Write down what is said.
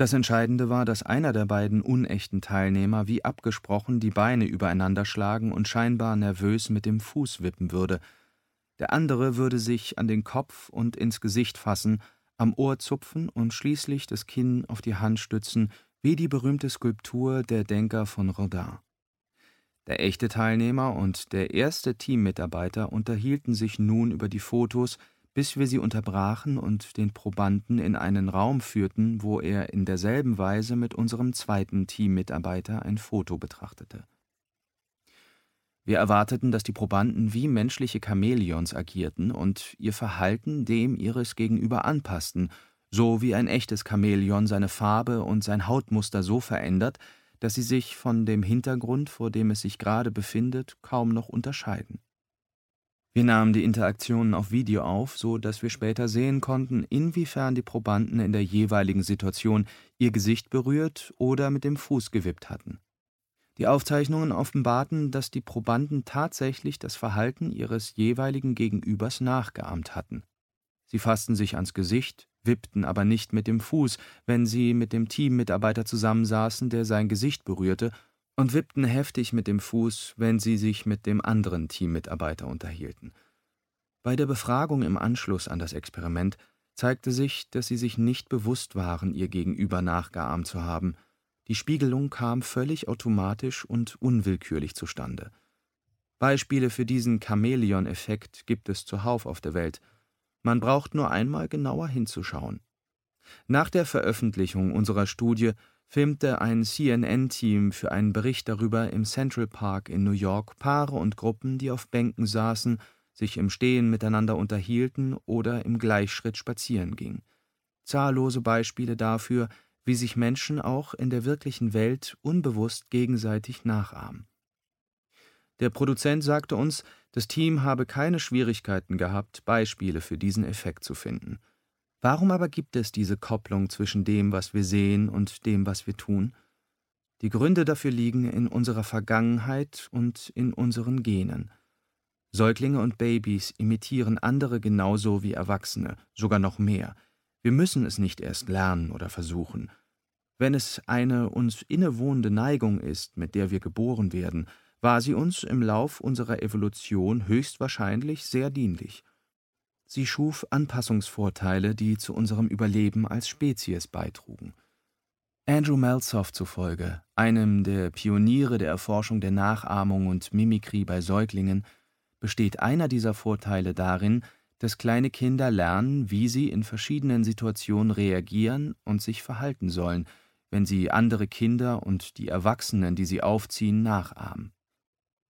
Das Entscheidende war, dass einer der beiden unechten Teilnehmer wie abgesprochen die Beine übereinander schlagen und scheinbar nervös mit dem Fuß wippen würde. Der andere würde sich an den Kopf und ins Gesicht fassen, am Ohr zupfen und schließlich das Kinn auf die Hand stützen, wie die berühmte Skulptur Der Denker von Rodin. Der echte Teilnehmer und der erste Teammitarbeiter unterhielten sich nun über die Fotos, bis wir sie unterbrachen und den Probanden in einen Raum führten, wo er in derselben Weise mit unserem zweiten Teammitarbeiter ein Foto betrachtete. Wir erwarteten, dass die Probanden wie menschliche Chamäleons agierten und ihr Verhalten dem ihres Gegenüber anpassten, so wie ein echtes Chamäleon seine Farbe und sein Hautmuster so verändert, dass sie sich von dem Hintergrund, vor dem es sich gerade befindet, kaum noch unterscheiden. Wir nahmen die Interaktionen auf Video auf, so dass wir später sehen konnten, inwiefern die Probanden in der jeweiligen Situation ihr Gesicht berührt oder mit dem Fuß gewippt hatten. Die Aufzeichnungen offenbarten, dass die Probanden tatsächlich das Verhalten ihres jeweiligen Gegenübers nachgeahmt hatten. Sie fassten sich ans Gesicht, wippten aber nicht mit dem Fuß, wenn sie mit dem Teammitarbeiter zusammensaßen, der sein Gesicht berührte, und wippten heftig mit dem Fuß, wenn sie sich mit dem anderen Teammitarbeiter unterhielten. Bei der Befragung im Anschluss an das Experiment zeigte sich, dass sie sich nicht bewusst waren, ihr Gegenüber nachgeahmt zu haben. Die Spiegelung kam völlig automatisch und unwillkürlich zustande. Beispiele für diesen Chamäleon-Effekt gibt es zuhauf auf der Welt. Man braucht nur einmal genauer hinzuschauen. Nach der Veröffentlichung unserer Studie filmte ein CNN-Team für einen Bericht darüber im Central Park in New York Paare und Gruppen, die auf Bänken saßen, sich im Stehen miteinander unterhielten oder im Gleichschritt spazieren gingen. Zahllose Beispiele dafür, wie sich Menschen auch in der wirklichen Welt unbewusst gegenseitig nachahmen. Der Produzent sagte uns, das Team habe keine Schwierigkeiten gehabt, Beispiele für diesen Effekt zu finden. Warum aber gibt es diese Kopplung zwischen dem, was wir sehen, und dem, was wir tun? Die Gründe dafür liegen in unserer Vergangenheit und in unseren Genen. Säuglinge und Babys imitieren andere genauso wie Erwachsene, sogar noch mehr. Wir müssen es nicht erst lernen oder versuchen. Wenn es eine uns innewohnende Neigung ist, mit der wir geboren werden, war sie uns im Lauf unserer Evolution höchstwahrscheinlich sehr dienlich. Sie schuf Anpassungsvorteile, die zu unserem Überleben als Spezies beitrugen. Andrew Meltzoff zufolge, einem der Pioniere der Erforschung der Nachahmung und Mimikrie bei Säuglingen, besteht einer dieser Vorteile darin, dass kleine Kinder lernen, wie sie in verschiedenen Situationen reagieren und sich verhalten sollen, wenn sie andere Kinder und die Erwachsenen, die sie aufziehen, nachahmen.